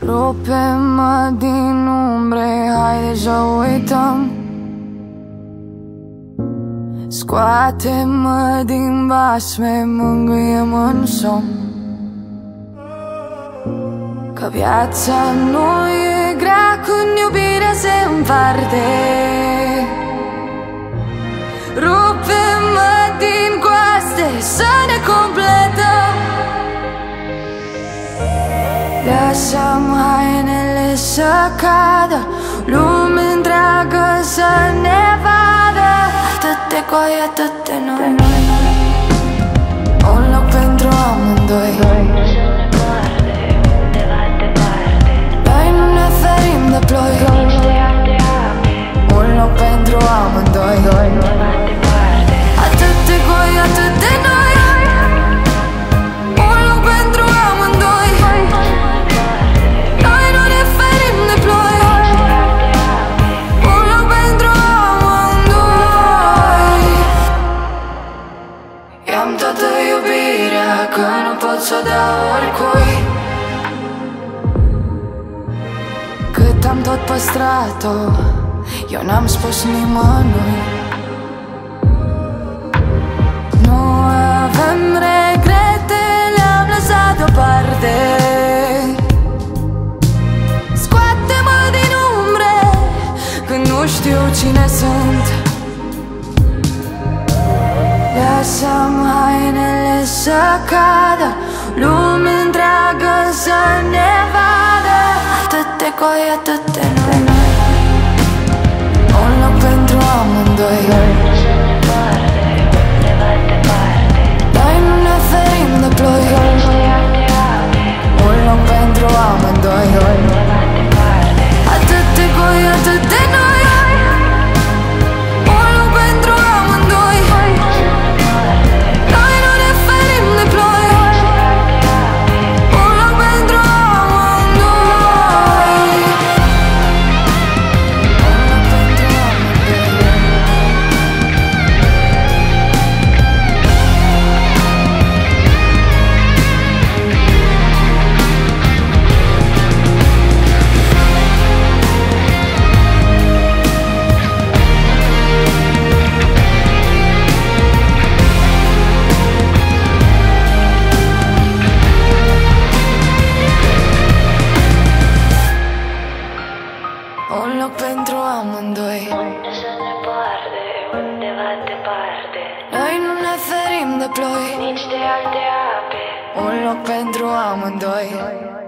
Rupe-mă din umbre, haide să uităm. Scoate-mă din basme, mângâie-mă în somn. Că viața nu e grea când iubirea se împarte. Rupe-mă din coaste să ne completăm. Lasă-mi hainele să cadă, lumea întreagă să ne vadă. Atât de goi, atât de noi. Un loc pentru amândoi. Noi nu ne ferim de ploi. Un loc pentru amândoi. Atât de goi, atât de noi. Un loc pentru amândoi. Noi nu ne ferim de ploi. Un loc pentru amândoi. I-am toată iubirea, că nu pot să o dau oricui. Cât am tot păstrat-o, eu n-am spus nimănui. Nu avem regrete, le-am lăsat deoparte. Scoate-mă din umbre, când nu știu cine sunt. Lasă-mi hainele să cadă, lumea întreagă să ne vadă. Atât de goi, atât de noi. Un loc pentru amândoi. Noi nu ne ferim de ploi. Un loc pentru amândoi. Atât de goi, atât de noi. Un loc pentru amândoi. Noi nu ne ferim de ploi. Un loc pentru amândoi. Un loc pentru amândoi. Unde să ne poarte, undeva departe. Noi nu ne ferim de ploi. Nici de alte ape. Un loc pentru amândoi.